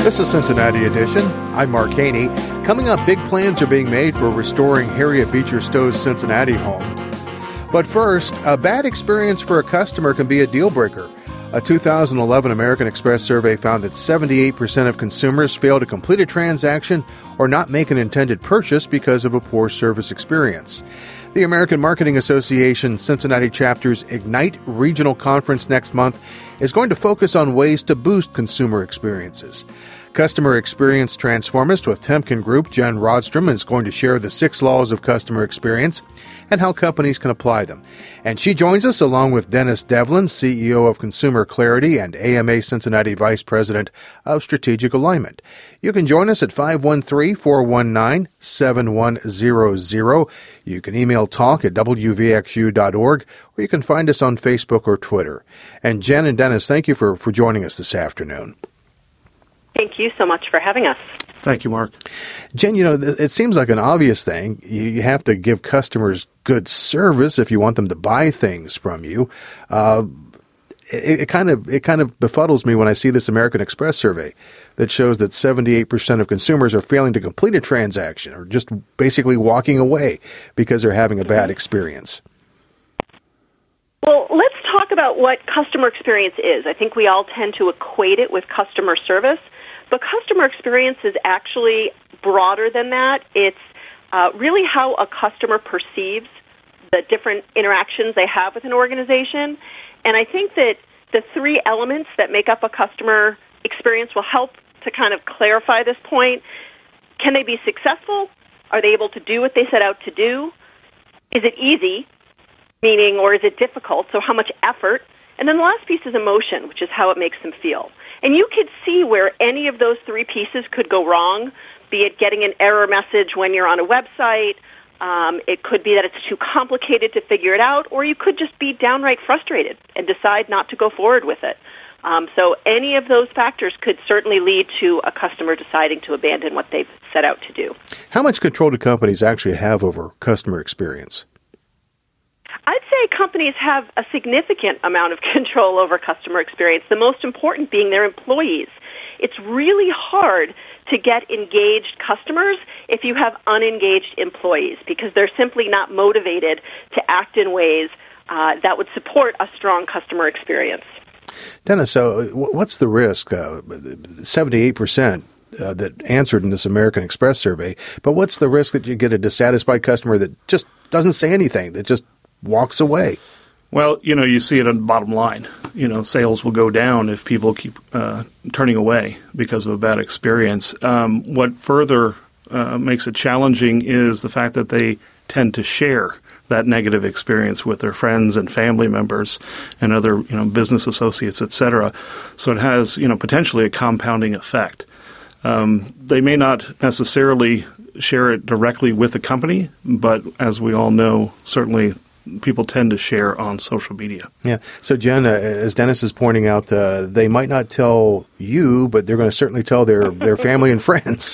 This is Cincinnati Edition. I'm Mark Haney. Coming up, big plans are being made for restoring Harriet Beecher Stowe's Cincinnati home. But first, a bad experience for a customer can be a deal breaker. A 2011 American Express survey found that 78% of consumers fail to complete a transaction or not make an intended purchase because of a poor service experience. The American Marketing Association Cincinnati Chapter's Ignite Regional Conference next month is going to focus on ways to boost consumer experiences. Customer experience transformist with Temkin Group, Jen Rodstrom, is going to share the 6 laws of customer experience and how companies can apply them. And she joins us along with Dennis Devlin, CEO of Consumer Clarity and AMA Cincinnati Vice President of Strategic Alignment. You can join us at 513-419-7100. You can email talk at wvxu.org, or you can find us on Facebook or Twitter. And Jen and Dennis, thank you for joining us this afternoon. Thank you so much for having us. Thank you, Mark. Jen, it seems like an obvious thing. You have to give customers good service if you want them to buy things from you. It kind of befuddles me when I see this American Express survey that shows that 78% of consumers are failing to complete a transaction or just basically walking away because they're having a bad experience. Well, let's talk about what customer experience is. I think we all tend to equate it with customer service, but customer experience is actually broader than that. It's really how a customer perceives the different interactions they have with an organization. And I think that the 3 elements that make up a customer experience will help to kind of clarify this point. Can they be successful? Are they able to do what they set out to do? Is it easy? Meaning, or is it difficult? So how much effort? And then the last piece is emotion, which is how it makes them feel. And you could see where any of those 3 pieces could go wrong, be it getting an error message when you're on a website. It could be that it's too complicated to figure it out, or you could just be downright frustrated and decide not to go forward with it. So any of those factors could certainly lead to a customer deciding to abandon what they've set out to do. How much control do companies actually have over customer experience? I'd say companies have a significant amount of control over customer experience, the most important being their employees. It's really hard to get engaged customers if you have unengaged employees because they're simply not motivated to act in ways that would support a strong customer experience. Dennis, so what's the risk? 78% that answered in this American Express survey, but what's the risk that you get a dissatisfied customer that just doesn't say anything, that just walks away? Well, you see it on the bottom line. Sales will go down if people keep turning away because of a bad experience. What further makes it challenging is the fact that they tend to share that negative experience with their friends and family members and other, business associates, et cetera. So it has, potentially a compounding effect. They may not necessarily share it directly with the company, but as we all know, certainly people tend to share on social media. Yeah. So, Jen, as Dennis is pointing out, they might not tell you, but they're going to certainly tell their family and friends.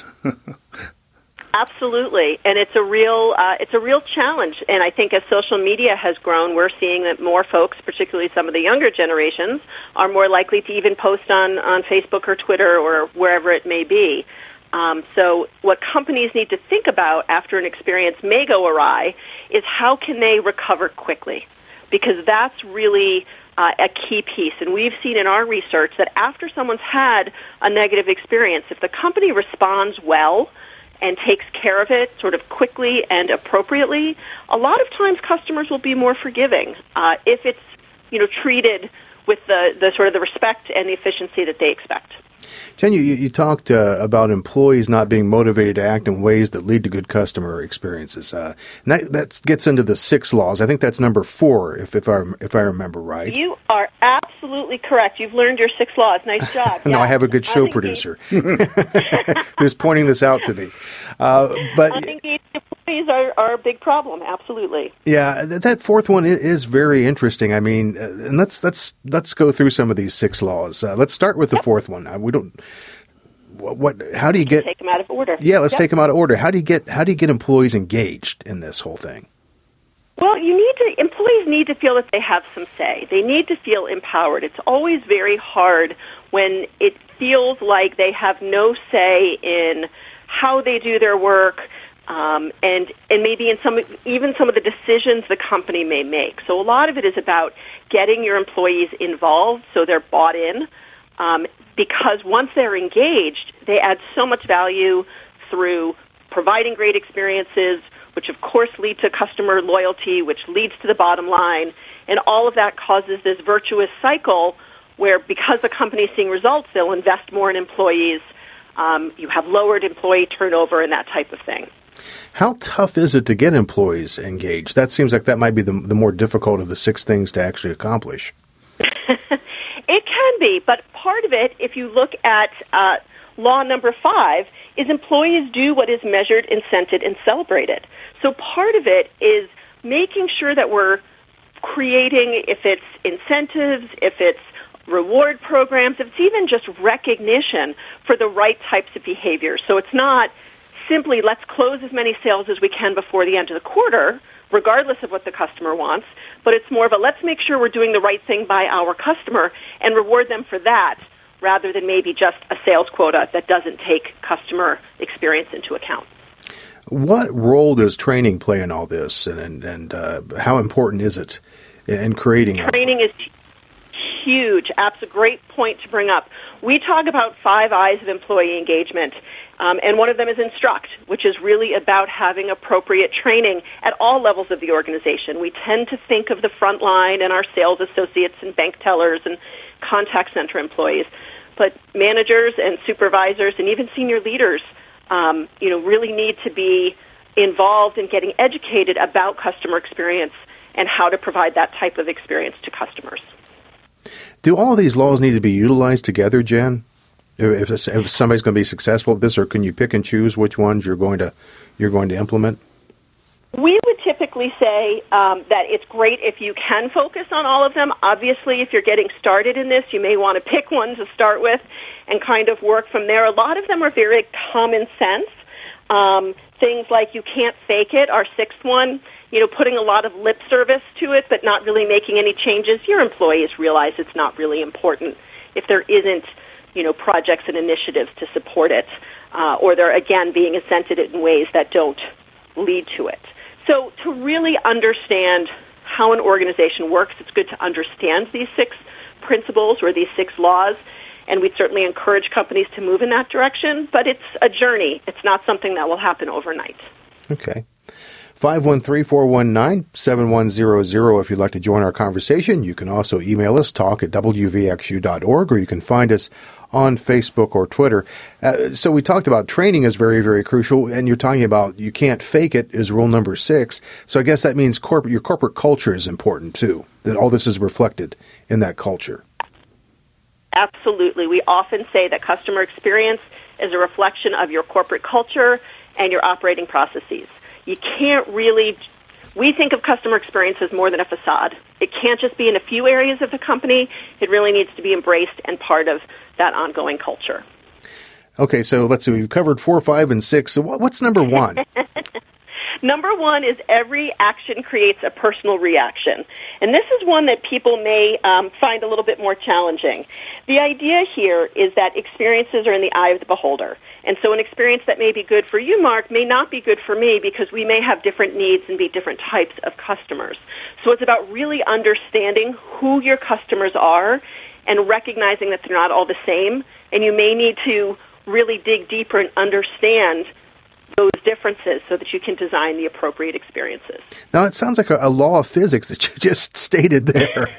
Absolutely, and it's a real challenge. And I think as social media has grown, we're seeing that more folks, particularly some of the younger generations, are more likely to even post on Facebook or Twitter or wherever it may be. So what companies need to think about after an experience may go awry is how can they recover quickly, because that's really a key piece. And we've seen in our research that after someone's had a negative experience, if the company responds well and takes care of it sort of quickly and appropriately, a lot of times customers will be more forgiving if it's treated with the sort of the respect and the efficiency that they expect. Jen, you talked about employees not being motivated to act in ways that lead to good customer experiences. And that gets into the 6 laws. I think that's number 4, if I remember right. You are absolutely correct. You've learned your 6 laws. Nice job. No, I have a good show producer who's pointing this out to me. But unengaged employees are a big problem. Absolutely. Yeah, that 4th one is very interesting. I mean, and let's go through some of these 6 laws. Let's start with the 4th one. How do you get? Take them out of order. Yeah, let's take them out of order. How do you get employees engaged in this whole thing? Well, employees need to feel that they have some say. They need to feel empowered. It's always very hard when it feels like they have no say in how they do their work, and maybe in even some of the decisions the company may make. So a lot of it is about getting your employees involved so they're bought in, because once they're engaged, they add so much value through providing great experiences, which of course lead to customer loyalty, which leads to the bottom line, and all of that causes this virtuous cycle where because the company is seeing results, they'll invest more in employees. You have lowered employee turnover and that type of thing. How tough is it to get employees engaged? That seems like that might be the more difficult of the 6 things to actually accomplish. It can be, but part of it, if you look at law number 5, is employees do what is measured, incented, and celebrated. So part of it is making sure that we're creating, if it's incentives, if it's reward programs, if it's even just recognition for the right types of behaviors. So it's not simply let's close as many sales as we can before the end of the quarter, regardless of what the customer wants, but it's more of a let's make sure we're doing the right thing by our customer and reward them for that, rather than maybe just a sales quota that doesn't take customer experience into account. What role does training play in all this, and how important is it in creating Training is huge. That's a great point to bring up. We talk about 5 I's of employee engagement, and one of them is instruct, which is really about having appropriate training at all levels of the organization. We tend to think of the front line and our sales associates and bank tellers and contact center employees, but managers and supervisors and even senior leaders, really need to be involved in getting educated about customer experience and how to provide that type of experience to customers. Do all of these laws need to be utilized together, Jen? If somebody's going to be successful at this, or can you pick and choose which ones you're going to implement? We would typically say that it's great if you can focus on all of them. Obviously, if you're getting started in this, you may want to pick one to start with and kind of work from there. A lot of them are very common sense. Things like you can't fake it, our 6th one, putting a lot of lip service to it but not really making any changes. Your employees realize it's not really important if there isn't projects and initiatives to support it, or they're, again, being incented in ways that don't lead to it. So to really understand how an organization works, it's good to understand these 6 principles or these 6 laws, and we certainly encourage companies to move in that direction, but it's a journey. It's not something that will happen overnight. Okay. 513-419-7100 if you'd like to join our conversation. You can also email us, talk@wvxu.org, or you can find us on Facebook or Twitter. So we talked about training is very, very crucial, and you're talking about you can't fake it is rule number 6. So I guess that means your corporate culture is important too, that all this is reflected in that culture. Absolutely. We often say that customer experience is a reflection of your corporate culture and your operating processes. You can't really, we think of customer experience as more than a facade. It can't just be in a few areas of the company. It really needs to be embraced and part of that ongoing culture. Okay, so let's see. We've covered 4, 5, and 6. So what's number 1? Number 1 is every action creates a personal reaction. And this is one that people may find a little bit more challenging. The idea here is that experiences are in the eye of the beholder. And so an experience that may be good for you, Mark, may not be good for me because we may have different needs and be different types of customers. So it's about really understanding who your customers are and recognizing that they're not all the same. And you may need to really dig deeper and understand those differences so that you can design the appropriate experiences. Now, it sounds like a law of physics that you just stated there.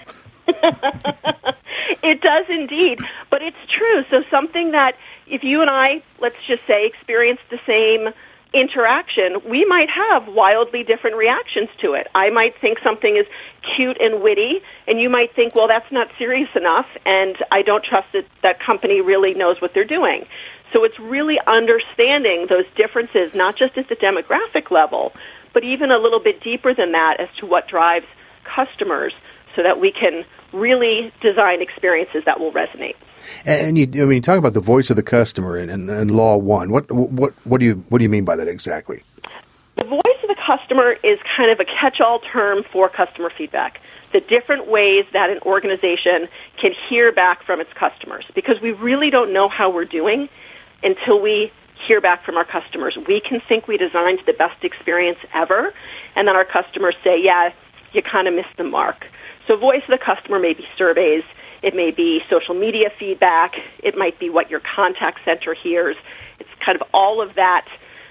It does indeed, but it's true. So something that if you and I, let's just say, experience the same interaction, we might have wildly different reactions to it. I might think something is cute and witty, and you might think, well, that's not serious enough, and I don't trust that that company really knows what they're doing. So it's really understanding those differences, not just at the demographic level, but even a little bit deeper than that as to what drives customers so that we can really design experiences that will resonate. And you talk about the voice of the customer in Law 1. What do you mean by that exactly? The voice of the customer is kind of a catch-all term for customer feedback. the different ways that an organization can hear back from its customers, because we really don't know how we're doing until we hear back from our customers. We can think we designed the best experience ever, and then our customers say, yeah, you kind of missed the mark. So voice of the customer may be surveys, it may be social media feedback, it might be what your contact center hears. It's kind of all of that,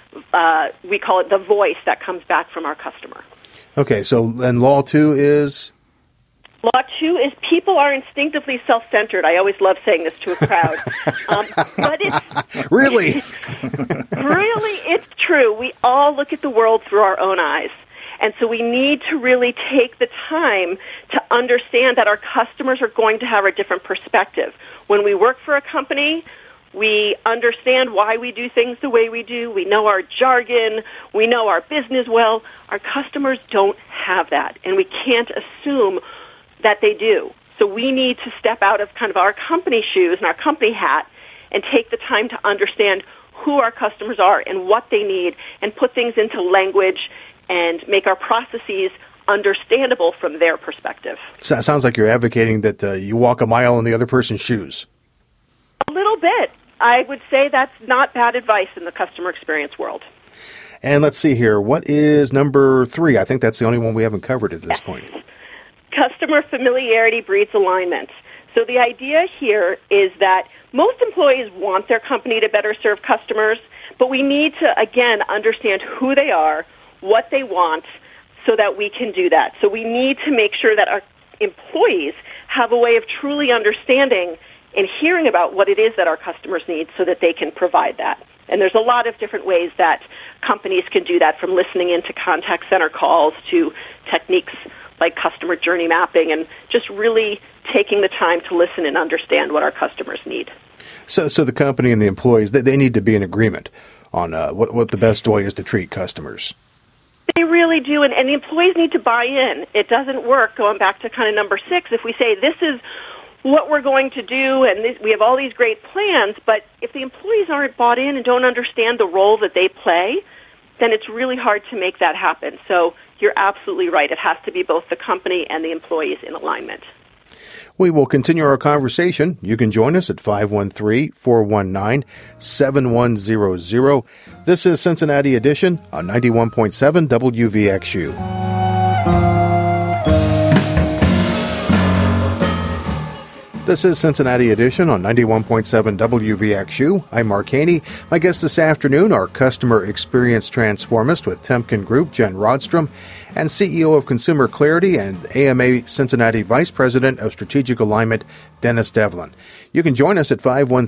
we call it the voice that comes back from our customer. Okay, so then law 2 is? Law 2 is people are instinctively self-centered. I always love saying this to a crowd. But it's... Really? Really, it's true. We all look at the world through our own eyes. And so we need to really take the time to understand that our customers are going to have a different perspective. When we work for a company, we understand why we do things the way we do. We know our jargon. We know our business well. Our customers don't have that, and we can't assume that they do. So we need to step out of kind of our company shoes and our company hat and take the time to understand who our customers are and what they need and put things into language and make our processes understandable from their perspective. So it sounds like you're advocating that you walk a mile in the other person's shoes. A little bit. I would say that's not bad advice in the customer experience world. And let's see here. What is number 3? I think that's the only one we haven't covered at this point. Customer familiarity breeds alignment. So the idea here is that most employees want their company to better serve customers, but we need to, again, understand who they are, what they want, so that we can do that. So we need to make sure that our employees have a way of truly understanding and hearing about what it is that our customers need so that they can provide that. And there's a lot of different ways that companies can do that, from listening into contact center calls to techniques like customer journey mapping, and just really taking the time to listen and understand what our customers need. So the company and the employees, they need to be in agreement on what the best way is to treat customers. They really do, and the employees need to buy in. It doesn't work, going back to kind of number 6, if we say this is what we're going to do and we have all these great plans, but if the employees aren't bought in and don't understand the role that they play, then it's really hard to make that happen. So you're absolutely right. It has to be both the company and the employees in alignment. We will continue our conversation. You can join us at 513-419-7100. This is Cincinnati Edition on 91.7 WVXU. This is Cincinnati Edition on 91.7 WVXU. I'm Mark Haney. My guest this afternoon are Customer Experience Transformist with Temkin Group, Jen Rodstrom, and CEO of Consumer Clarity and AMA Cincinnati Vice President of Strategic Alignment, Dennis Devlin. You can join us at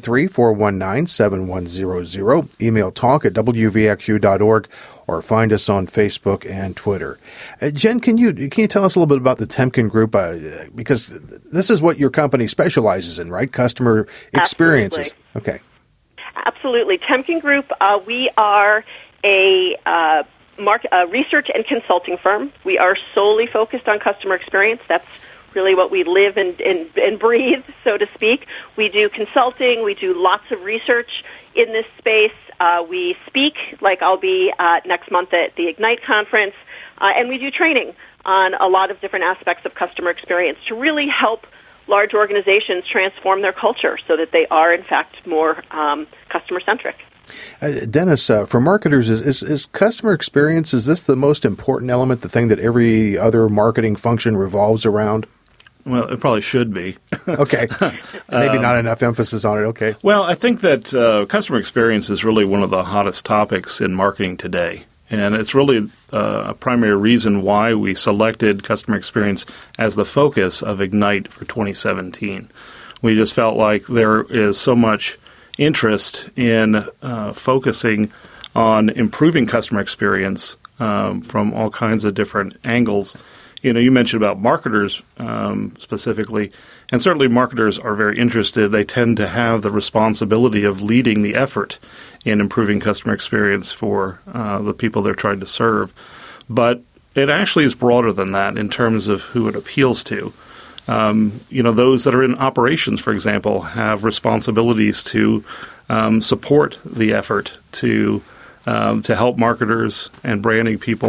513-419-7100, email talk at wvxu.org, or find us on Facebook and Twitter. Jen, can you tell us a little bit about the Temkin Group? Because this is what your company specializes in, right? Customer experiences. Absolutely. Okay. Absolutely. Temkin Group, we are a research and consulting firm. We are solely focused on customer experience. That's really what we live and breathe, so to speak. We do consulting. We do lots of research in this space. We speak, like I'll be next month at the Ignite conference, and we do training on a lot of different aspects of customer experience to really help large organizations transform their culture so that they are, in fact, more customer-centric. Dennis, for marketers, is customer experience, is this the most important element, the thing that every other marketing function revolves around? Well, it probably should be. Okay. Maybe not enough emphasis on it. Okay. Well, I think that customer experience is really one of the hottest topics in marketing today. And it's really a primary reason why we selected customer experience as the focus of Ignite for 2017. We just felt like there is so much interest in focusing on improving customer experience from all kinds of different angles. You know, you mentioned about marketers specifically, and certainly marketers are very interested. They tend to have the responsibility of leading the effort in improving customer experience for the people they're trying to serve. But it actually is broader than that in terms of who it appeals to. Those that are in operations, for example, have responsibilities to support the effort to help marketers and branding people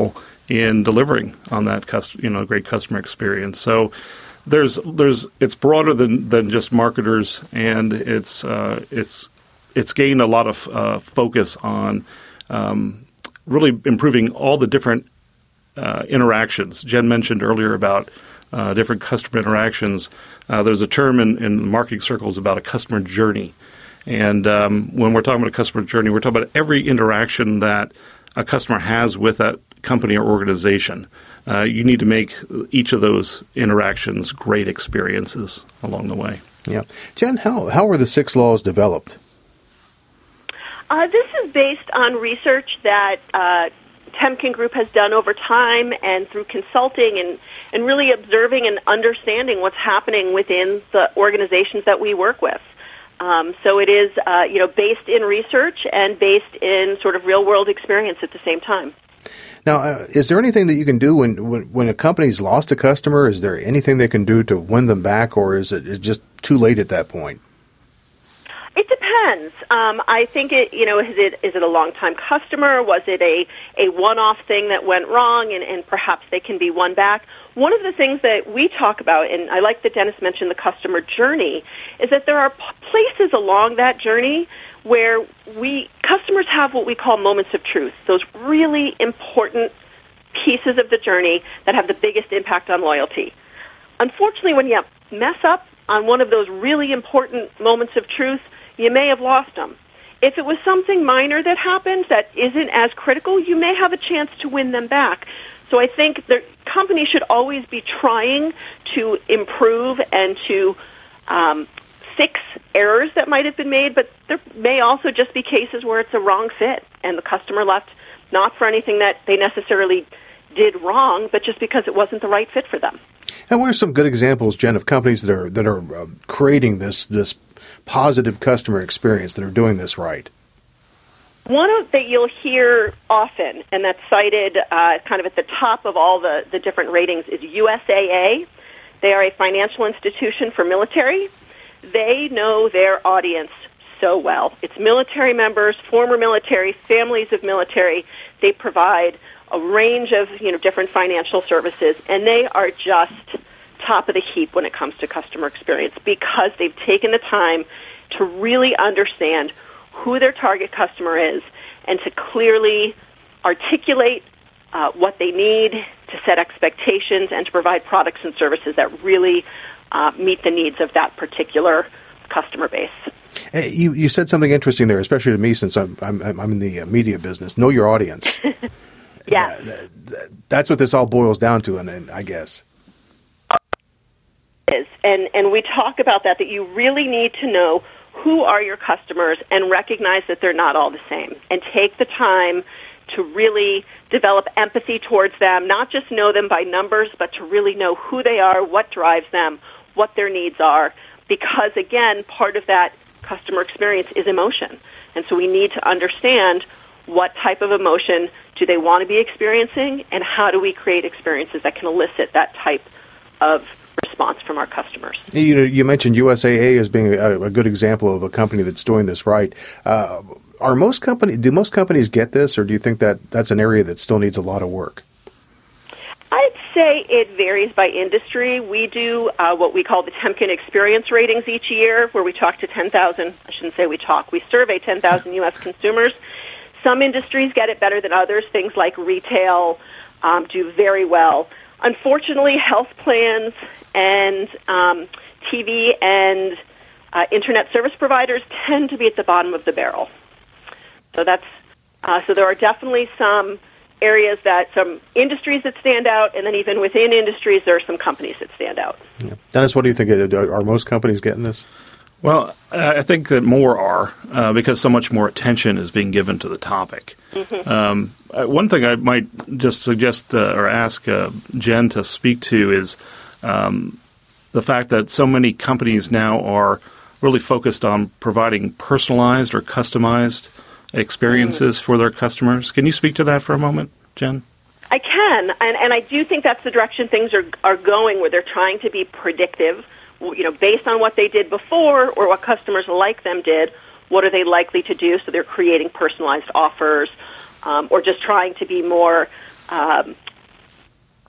in delivering on that great customer experience. So it's broader than just marketers, and it's gained a lot of focus on really improving all the different interactions. Jen mentioned earlier about different customer interactions. There's a term in marketing circles about a customer journey. And when we're talking about a customer journey, we're talking about every interaction that a customer has with that company or organization. You need to make each of those interactions great experiences along the way. Yeah. Jen, how were the 6 laws developed? This is based on research that Temkin Group has done over time and through consulting and really observing and understanding what's happening within the organizations that we work with. So it is based in research and based in sort of real-world experience at the same time. Now, is there anything that you can do when a company's lost a customer? Is there anything they can do to win them back, or is it just too late at that point? It depends. I think is it a long-time customer? Was it a one-off thing that went wrong, and perhaps they can be won back? One of the things that we talk about, and I like that Dennis mentioned the customer journey, is that there are places along that journey where customers have what we call moments of truth, those really important pieces of the journey that have the biggest impact on loyalty. Unfortunately, when you mess up on one of those really important moments of truth, you may have lost them. If it was something minor that happened that isn't as critical, you may have a chance to win them back. So I think the company should always be trying to improve and to fix errors that might have been made, but there may also just be cases where it's a wrong fit and the customer left not for anything that they necessarily did wrong, but just because it wasn't the right fit for them. And what are some good examples, Jen, of companies that are creating this positive customer experience, that are doing this right? One that you'll hear often, and that's cited kind of at the top of all the different ratings, is USAA. They are a financial institution for military. They know their audience so well. It's military members, former military, families of military. They provide a range of different financial services, and they are just top of the heap when it comes to customer experience because they've taken the time to really understand who their target customer is and to clearly articulate what they need, to set expectations, and to provide products and services that really meet the needs of that particular customer base. Hey, you said something interesting there, especially to me since I'm in the media business. Know your audience. Yeah. That's what this all boils down to, and I guess. And we talk about that you really need to know who are your customers and recognize that they're not all the same, and take the time to really develop empathy towards them, not just know them by numbers, but to really know who they are, what drives them, what their needs are, because, again, part of that customer experience is emotion. And so we need to understand what type of emotion do they want to be experiencing, and how do we create experiences that can elicit that type of response from our customers. You mentioned USAA as being a good example of a company that's doing this right. Do most companies get this, or do you think that that's an area that still needs a lot of work? I'd say it varies by industry. We do what we call the Temkin Experience Ratings each year, where we talk to 10,000, I shouldn't say we survey 10,000 U.S. consumers. Some industries get it better than others. Things like retail do very well. Unfortunately, health plans and TV and internet service providers tend to be at the bottom of the barrel. So so there are definitely some areas some industries that stand out, and then even within industries, there are some companies that stand out. Yeah. Dennis, what do you think? Are most companies getting this? Well, I think that more are because so much more attention is being given to the topic. Mm-hmm. One thing I might just suggest or ask Jen to speak to is the fact that so many companies now are really focused on providing personalized or customized experiences for their customers. Can you speak to that for a moment, Jen? I can, and I do think that's the direction things are going, where they're trying to be predictive. Based on what they did before or what customers like them did, what are they likely to do? So they're creating personalized offers or just trying to be more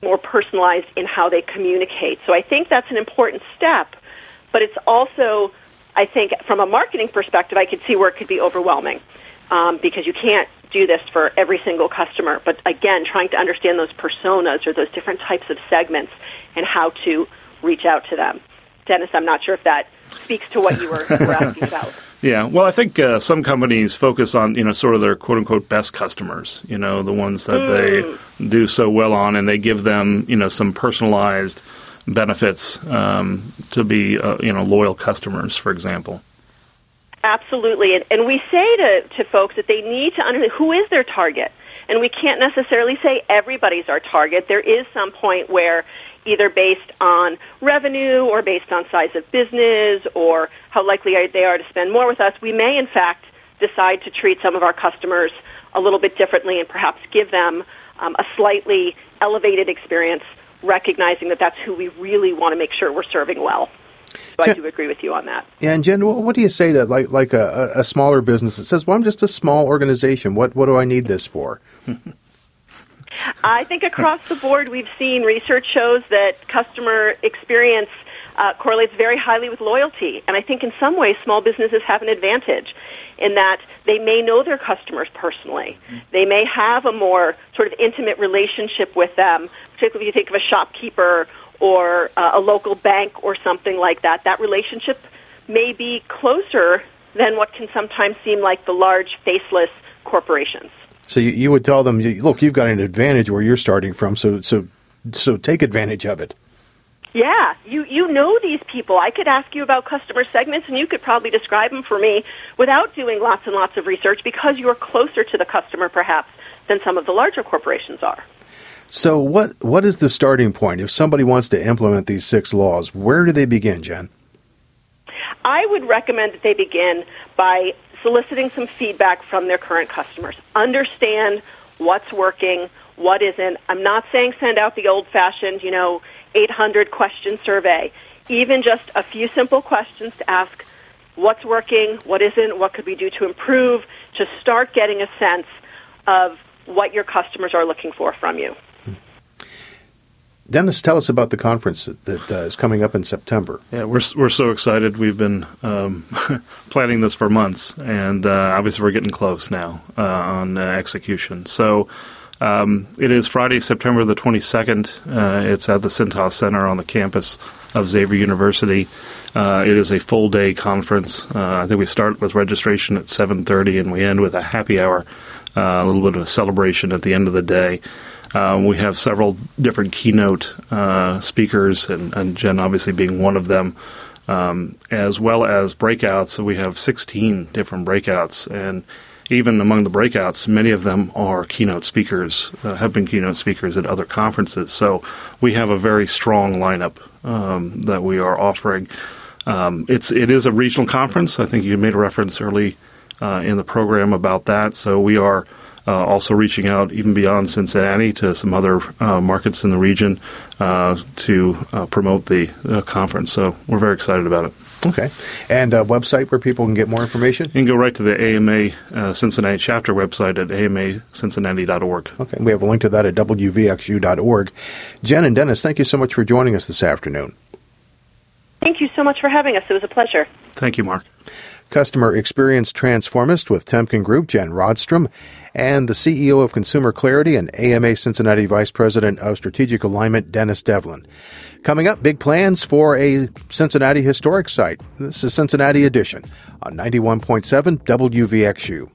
more personalized in how they communicate. So I think that's an important step, but it's also, I think, from a marketing perspective, I could see where it could be overwhelming because you can't do this for every single customer. But again, trying to understand those personas or those different types of segments and how to reach out to them. Dennis, I'm not sure if that speaks to what you were asking about. Yeah, well, I think some companies focus on, sort of their quote-unquote best customers, the ones that they do so well on, and they give them, some personalized benefits to be, loyal customers, for example. Absolutely. And we say to folks that they need to understand who is their target. And we can't necessarily say everybody's our target. There is some point where either based on revenue or based on size of business or how likely they are to spend more with us, we may, in fact, decide to treat some of our customers a little bit differently and perhaps give them a slightly elevated experience, recognizing that that's who we really want to make sure we're serving well. So I do agree with you on that. Yeah, and Jen, what do you say to like a smaller business that says, well, I'm just a small organization. What do I need this for? I think across the board we've seen research shows that customer experience correlates very highly with loyalty. And I think in some ways small businesses have an advantage in that they may know their customers personally. They may have a more sort of intimate relationship with them, particularly if you think of a shopkeeper or a local bank or something like that. That relationship may be closer than what can sometimes seem like the large, faceless corporations. So you would tell them, look, you've got an advantage where you're starting from, so take advantage of it. Yeah, you know these people. I could ask you about customer segments, and you could probably describe them for me without doing lots and lots of research because you're closer to the customer, perhaps, than some of the larger corporations are. So what is the starting point? If somebody wants to implement these 6 laws, where do they begin, Jen? I would recommend that they begin by soliciting some feedback from their current customers. Understand what's working, what isn't. I'm not saying send out the old-fashioned, 800-question survey. Even just a few simple questions to ask what's working, what isn't, what could we do to improve, to start getting a sense of what your customers are looking for from you. Dennis, tell us about the conference that is coming up in September. Yeah, we're so excited. We've been planning this for months, and obviously we're getting close now on execution. So it is Friday, September the 22nd. It's at the Cintas Center on the campus of Xavier University. It is a full-day conference. I think we start with registration at 7:30, and we end with a happy hour, a little bit of a celebration at the end of the day. We have several different keynote speakers, and Jen obviously being one of them, as well as breakouts. So we have 16 different breakouts, and even among the breakouts, many of them are keynote speakers, have been keynote speakers at other conferences. So we have a very strong lineup that we are offering. It is a regional conference. I think you made a reference early in the program about that. So we are also reaching out even beyond Cincinnati to some other markets in the region to promote the conference. So we're very excited about it. Okay. And a website where people can get more information? You can go right to the AMA Cincinnati chapter website at amacincinnati.org. Okay. We have a link to that at wvxu.org. Jen and Dennis, thank you so much for joining us this afternoon. Thank you so much for having us. It was a pleasure. Thank you, Mark. Customer Experience Transformist with Temkin Group, Jen Rodstrom, and the CEO of Consumer Clarity and AMA Cincinnati Vice President of Strategic Alignment, Dennis Devlin. Coming up, big plans for a Cincinnati historic site. This is Cincinnati Edition on 91.7 WVXU.